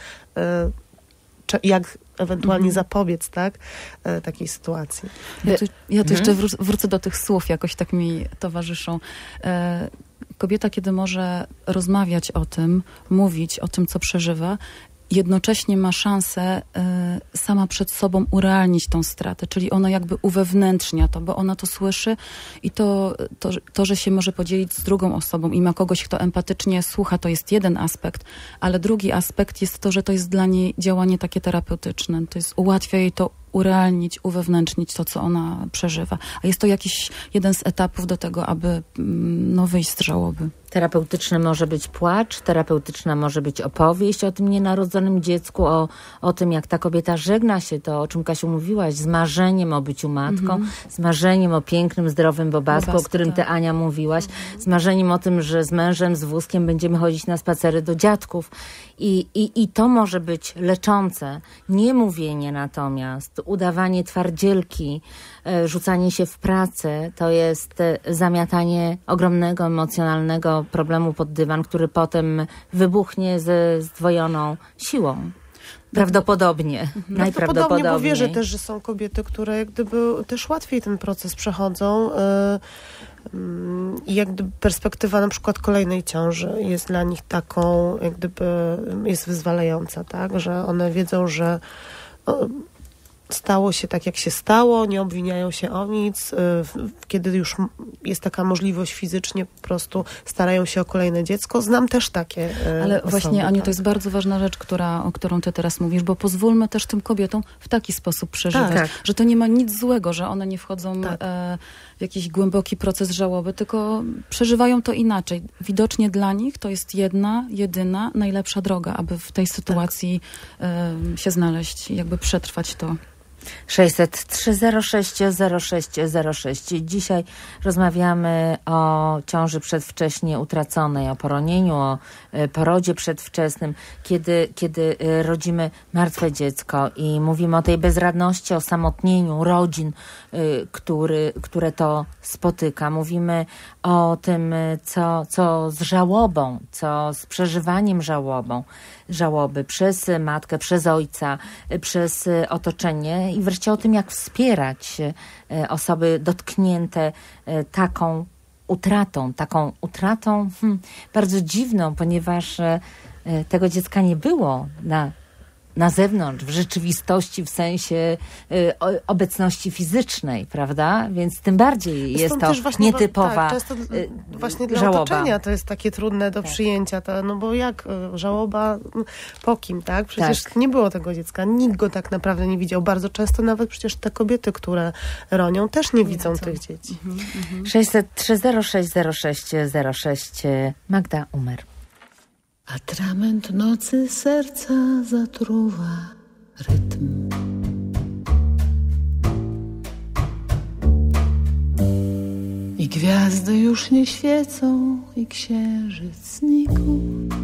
jak ewentualnie zapobiec, tak, takiej sytuacji.
Ja tu jeszcze wrócę do tych słów, jakoś tak mi towarzyszą. Kobieta, kiedy może rozmawiać o tym, mówić o tym, co przeżywa, jednocześnie ma szansę sama przed sobą urealnić tą stratę, czyli ona jakby uwewnętrznia to, bo ona to słyszy i to, że się może podzielić z drugą osobą i ma kogoś, kto empatycznie słucha, to jest jeden aspekt, ale drugi aspekt jest to, że to jest dla niej działanie takie terapeutyczne. To jest, ułatwia jej to urealnić, uwewnętrznić to, co ona przeżywa. A jest to jakiś jeden z etapów do tego, aby wyjść z żałoby.
Terapeutyczny może być płacz, terapeutyczna może być opowieść o tym nienarodzonym dziecku, o tym, jak ta kobieta żegna się, to o czym, Kasiu, mówiłaś, z marzeniem o byciu matką, z marzeniem o pięknym, zdrowym bobasku, o którym ty, Ania, mówiłaś, z marzeniem o tym, że z mężem, z wózkiem będziemy chodzić na spacery do dziadków. I to może być leczące. Nie mówienie natomiast, udawanie twardzielki, rzucanie się w pracę, to jest zamiatanie ogromnego, emocjonalnego problemu pod dywan, który potem wybuchnie ze zdwojoną siłą. Prawdopodobnie. Najprawdopodobniej.
Bo wierzę też, że są kobiety, które jak gdyby też łatwiej ten proces przechodzą i jak gdyby perspektywa na przykład kolejnej ciąży jest dla nich taką, jak gdyby jest wyzwalająca, tak? Że one wiedzą, że stało się tak, jak się stało, nie obwiniają się o nic. Kiedy już jest taka możliwość fizycznie, po prostu starają się o kolejne dziecko. Znam też takie
Ale
osoby,
właśnie, Aniu,
tak.
to jest bardzo ważna rzecz, o którą ty teraz mówisz, bo pozwólmy też tym kobietom w taki sposób przeżywać,
Tak.
że to nie ma nic złego, że one nie wchodzą w jakiś głęboki proces żałoby, tylko przeżywają to inaczej. Widocznie dla nich to jest jedyna, najlepsza droga, aby w tej sytuacji się znaleźć i jakby przetrwać to.
603 06 06 06. Dzisiaj rozmawiamy o ciąży przedwcześnie utraconej, o poronieniu, o porodzie przedwczesnym, kiedy rodzimy martwe dziecko i mówimy o tej bezradności, o samotnieniu rodzin, które to spotyka. Mówimy o tym, co z żałobą, co z przeżywaniem żałoby przez matkę, przez ojca, przez otoczenie i wreszcie o tym, jak wspierać osoby dotknięte taką utratą bardzo dziwną, ponieważ tego dziecka nie było na zewnątrz, w rzeczywistości, w sensie obecności fizycznej, prawda? Więc tym bardziej jest to nietypowa
często właśnie dla
żałoba.
otoczenia to jest takie trudne do przyjęcia. No bo jak żałoba po kim, tak? Przecież nie było tego dziecka. Nikt go tak naprawdę nie widział. Bardzo często nawet przecież te kobiety, które ronią, też nie widzą tych dzieci.
603 06 06 06. Magda Umer.
Atrament nocy serca zatruwa rytm. I gwiazdy już nie świecą, i księżyc znikł.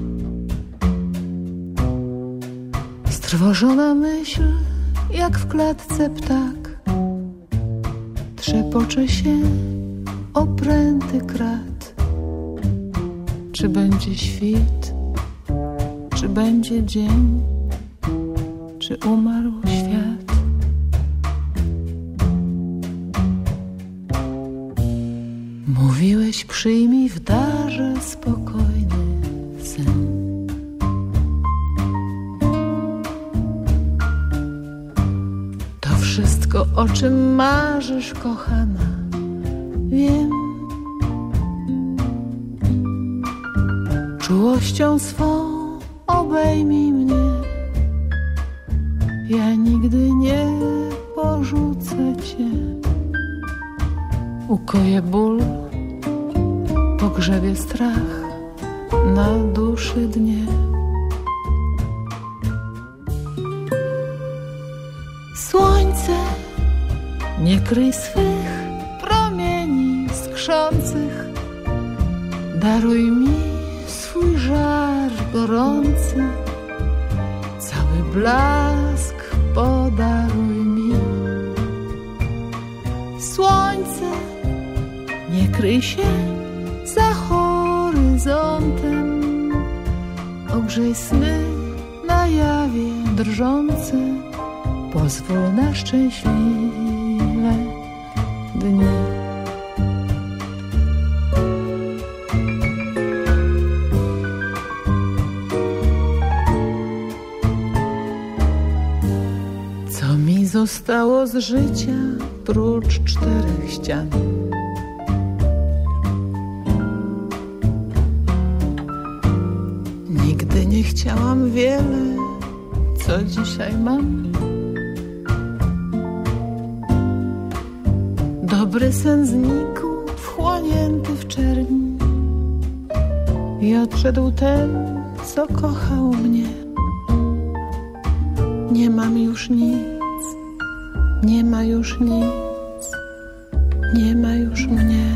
Strwożona myśl, jak w klatce ptak, trzepocze się o pręty krat. Czy będzie świt, czy będzie dzień, czy umarł świat? Mówiłeś, przyjmij w darze spokojny sen. To wszystko, o czym marzysz, kochana, wiem. Czułością swą obejmij mnie. Ja nigdy nie porzucę cię. Ukoję ból, pogrzebie strach na duszy dnie. Słońce, nie kryj swych promieni skrzących. Daruj mi swój żar gorący, cały blask podaruj mi. Słońce, nie kryj się za horyzontem, ogrzej sny na jawie drżące, pozwól na szczęśliwe dni. Co mi zostało z życia prócz 4 ścian? Nigdy nie chciałam wiele, co dzisiaj mam. Dobry sen znikł, wchłonięty w czerni, i odszedł ten, co kochał mnie. Nie mam już nic, nie ma już nic, nie ma już mnie.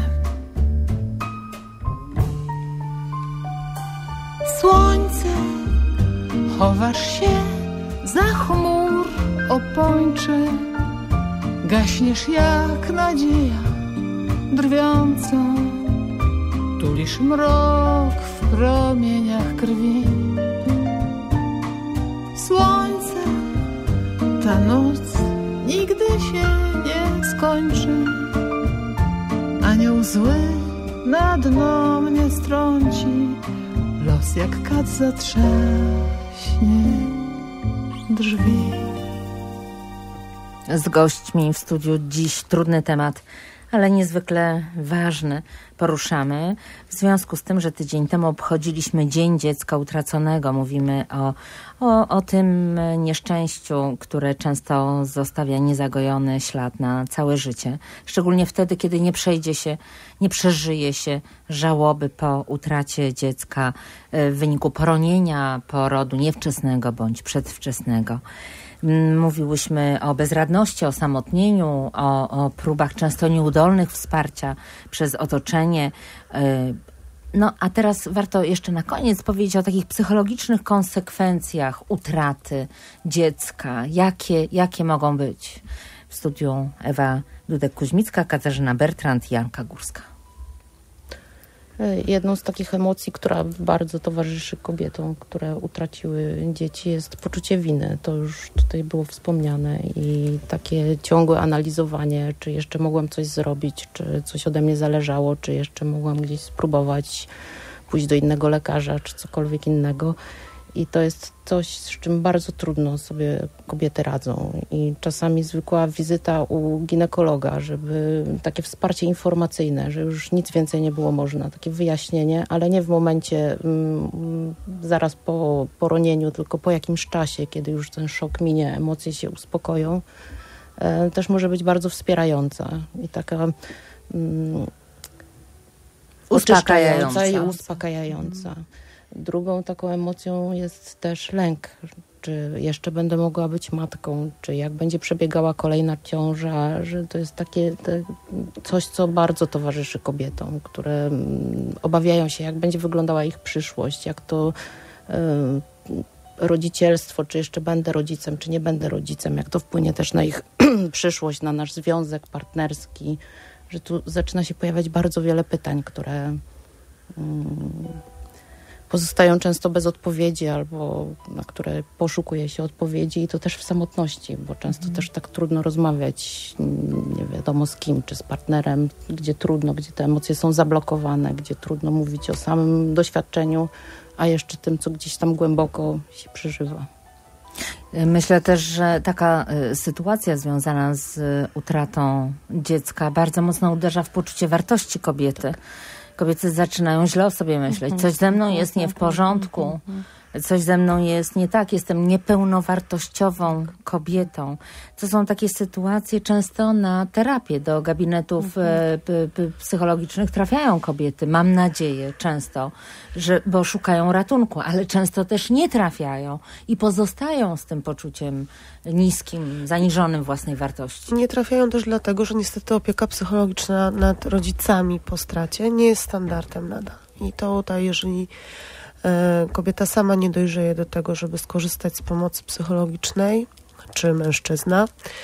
Słońce, chowasz się za chmur opończe, gaśniesz jak nadzieja drwiącą, tulisz mrok w promieniach krwi. Słońce, ta noc nigdy się nie skończy, anioł zły na dno mnie strąci, los jak kat zatrzaśnie drzwi.
Z gośćmi w studiu dziś trudny temat, ale niezwykle ważny poruszamy. W związku z tym, że tydzień temu obchodziliśmy Dzień Dziecka Utraconego. Mówimy o tym nieszczęściu, które często zostawia niezagojony ślad na całe życie. Szczególnie wtedy, kiedy nie przeżyje się żałoby po utracie dziecka w wyniku poronienia, porodu niewczesnego bądź przedwczesnego. Mówiłyśmy o bezradności, o samotnieniu, o próbach często nieudolnych wsparcia przez otoczenie. No a teraz warto jeszcze na koniec powiedzieć o takich psychologicznych konsekwencjach utraty dziecka. Jakie mogą być? W studiu Ewa Dudek-Kuźmicka, Katarzyna Bertrand i Janka Górska.
Jedną z takich emocji, która bardzo towarzyszy kobietom, które utraciły dzieci, jest poczucie winy. To już tutaj było wspomniane i takie ciągłe analizowanie, czy jeszcze mogłam coś zrobić, czy coś ode mnie zależało, czy jeszcze mogłam gdzieś spróbować pójść do innego lekarza, czy cokolwiek innego. I to jest coś, z czym bardzo trudno sobie kobiety radzą. I czasami zwykła wizyta u ginekologa, żeby takie wsparcie informacyjne, że już nic więcej nie było można, takie wyjaśnienie, ale nie w momencie zaraz po poronieniu, tylko po jakimś czasie, kiedy już ten szok minie, emocje się uspokoją, też może być bardzo wspierająca i taka
uspokajająca.
I uspokajająca. Drugą taką emocją jest też lęk. Czy jeszcze będę mogła być matką, czy jak będzie przebiegała kolejna ciąża, że to jest takie coś, co bardzo towarzyszy kobietom, które obawiają się, jak będzie wyglądała ich przyszłość, jak to rodzicielstwo, czy jeszcze będę rodzicem, czy nie będę rodzicem, jak to wpłynie też na ich przyszłość, na nasz związek partnerski, że tu zaczyna się pojawiać bardzo wiele pytań, które pozostają często bez odpowiedzi albo na które poszukuje się odpowiedzi i to też w samotności, bo często też tak trudno rozmawiać, nie wiadomo z kim, czy z partnerem, gdzie trudno, gdzie te emocje są zablokowane, gdzie trudno mówić o samym doświadczeniu, a jeszcze tym, co gdzieś tam głęboko się przeżywa.
Myślę też, że taka sytuacja związana z utratą dziecka bardzo mocno uderza w poczucie wartości kobiety. Kobiety zaczynają źle o sobie myśleć. Coś ze mną jest nie w porządku. Coś ze mną jest nie tak. Jestem niepełnowartościową kobietą. To są takie sytuacje często na terapię. Do gabinetów psychologicznych trafiają kobiety. Mam nadzieję często, bo szukają ratunku, ale często też nie trafiają i pozostają z tym poczuciem niskim, zaniżonym własnej wartości.
Nie trafiają też dlatego, że niestety opieka psychologiczna nad rodzicami po stracie nie jest standardem nadal. I to tutaj, jeżeli kobieta sama nie dojrzeje do tego, żeby skorzystać z pomocy psychologicznej, czy mężczyzna,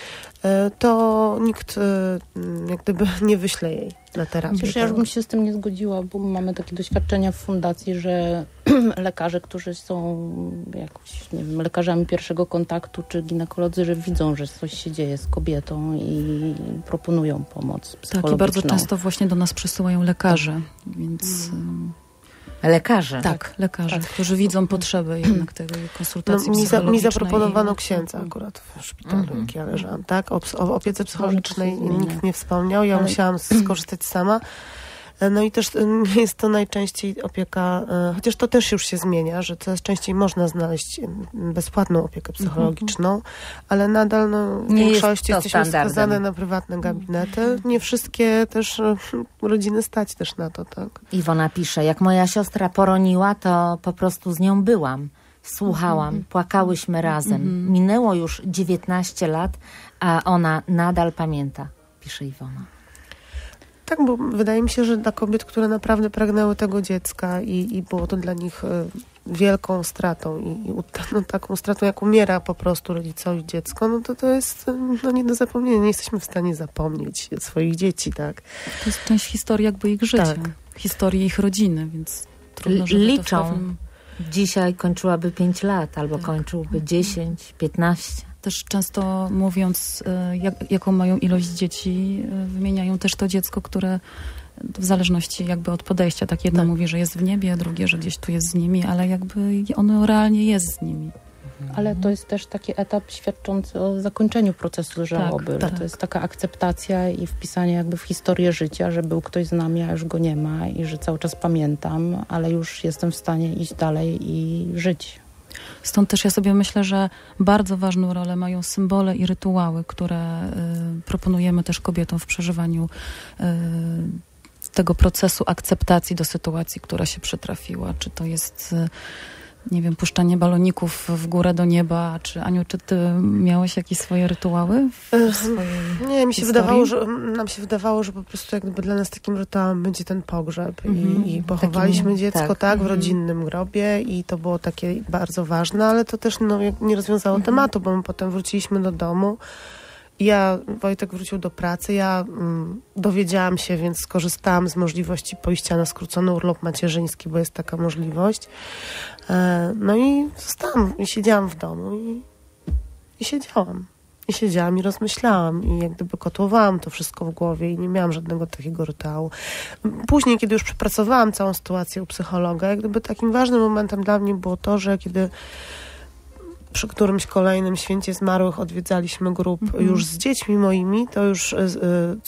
to nikt jak gdyby nie wyśle jej na terapię.
Przecież ja bym się z tym nie zgodziła, bo mamy takie doświadczenia w fundacji, że lekarze, którzy są jakoś, nie wiem, lekarzami pierwszego kontaktu, czy ginekolodzy, że widzą, że coś się dzieje z kobietą i proponują pomoc psychologiczną.
Tak, i bardzo często właśnie do nas przysyłają lekarze, więc...
Lekarze?
Tak, lekarze, którzy widzą potrzeby jednak tej konsultacji psychologicznej.
Mi zaproponowano księdza akurat w szpitalu, jak ja leżałam, tak? O opiece psychologicznej nikt nie wspomniał, ja musiałam skorzystać sama. No i też nie jest to najczęściej opieka, chociaż to też już się zmienia, że coraz częściej można znaleźć bezpłatną opiekę psychologiczną, ale nadal w większości jesteśmy skazane na prywatne gabinety. Nie wszystkie też rodziny stać też na to, tak?
Iwona pisze, jak moja siostra poroniła, to po prostu z nią byłam. Słuchałam, płakałyśmy razem. Minęło już 19 lat, a ona nadal pamięta, pisze Iwona.
Tak, bo wydaje mi się, że dla kobiet, które naprawdę pragnęły tego dziecka i było to dla nich wielką stratą i taką stratą, jak umiera po prostu rodzicowi dziecko, no to jest nie do zapomnienia. Nie jesteśmy w stanie zapomnieć swoich dzieci, tak?
To jest część historii jakby ich życia, historii ich rodziny, więc trudno, żeby
liczą.
To w pewnym...
Dzisiaj kończyłaby 5 lat, albo kończyłby 10, 15.
Też często mówiąc, jaką mają ilość dzieci, wymieniają też to dziecko, które w zależności jakby od podejścia, tak jedno mówi, że jest w niebie, drugie, że gdzieś tu jest z nimi, ale jakby ono realnie jest z nimi.
Ale to jest też taki etap świadczący o zakończeniu procesu żałoby.
Tak.
To jest taka akceptacja i wpisanie jakby w historię życia, że był ktoś z nami, a już go nie ma i że cały czas pamiętam, ale już jestem w stanie iść dalej i żyć.
Stąd też ja sobie myślę, że bardzo ważną rolę mają symbole i rytuały, które proponujemy też kobietom w przeżywaniu tego procesu akceptacji do sytuacji, która się przytrafiła. Czy to jest, nie wiem, puszczanie baloników w górę do nieba, czy Aniu, czy ty miałeś jakieś swoje rytuały w swojej
Nie, nam się wydawało, że po prostu jakby dla nas takim rytuałem będzie ten pogrzeb i pochowaliśmy dziecko w rodzinnym grobie i to było takie bardzo ważne, ale to też nie rozwiązało tematu, bo my potem wróciliśmy do domu. Wojtek wrócił do pracy, ja dowiedziałam się, więc skorzystałam z możliwości pójścia na skrócony urlop macierzyński, bo jest taka możliwość. No i zostałam i siedziałam w domu i siedziałam. I siedziałam i rozmyślałam i jak gdyby kotłowałam to wszystko w głowie i nie miałam żadnego takiego rytuału. Później, kiedy już przepracowałam całą sytuację u psychologa, jak gdyby takim ważnym momentem dla mnie było to, że kiedy przy którymś kolejnym święcie zmarłych odwiedzaliśmy grób już z dziećmi moimi, to już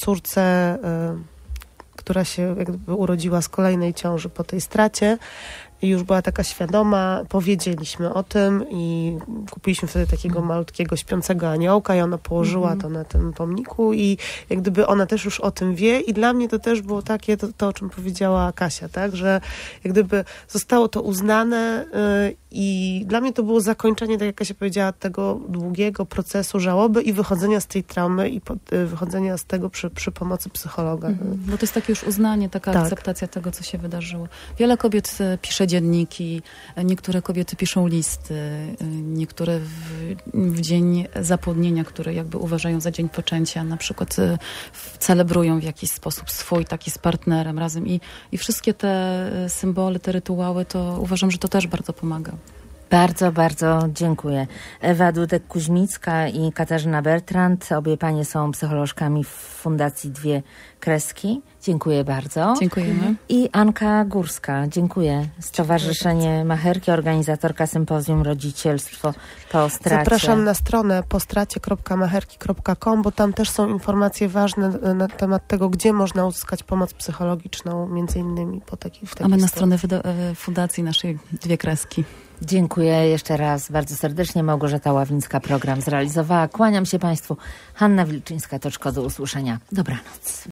córce, która się jakby urodziła z kolejnej ciąży po tej stracie, już była taka świadoma, powiedzieliśmy o tym i kupiliśmy wtedy takiego malutkiego śpiącego aniołka i ona położyła to na tym pomniku i jak gdyby ona też już o tym wie i dla mnie to też było takie, to o czym powiedziała Kasia, tak, że jak gdyby zostało to uznane i dla mnie to było zakończenie, tak jak Kasia powiedziała, tego długiego procesu żałoby i wychodzenia z tej traumy i wychodzenia z tego przy pomocy psychologa.
Bo to jest takie już uznanie, taka akceptacja tego, co się wydarzyło. Wiele kobiet pisze dzienniki, niektóre kobiety piszą listy, niektóre w dzień zapłodnienia, który jakby uważają za dzień poczęcia, na przykład celebrują w jakiś sposób swój taki z partnerem razem i wszystkie te symbole, te rytuały, to uważam, że to też bardzo pomaga.
Bardzo, bardzo dziękuję. Ewa Dudek-Kuźmicka i Katarzyna Bertrand. Obie panie są psycholożkami w Fundacji Dwie Kreski. Dziękuję bardzo.
Dziękujemy.
I Anka Górska. Dziękuję. Stowarzyszenie Macherki, organizatorka sympozjum Rodzicielstwo po stracie.
Zapraszam na stronę postracie.macherki.com, bo tam też są informacje ważne na temat tego, gdzie można uzyskać pomoc psychologiczną, między innymi w takiej
A my na stronę Fundacji naszej Dwie Kreski.
Dziękuję jeszcze raz bardzo serdecznie. Małgorzata Ławińska program zrealizowała. Kłaniam się Państwu. Hanna Wilczyńska-Toczko, do usłyszenia. Dobranoc.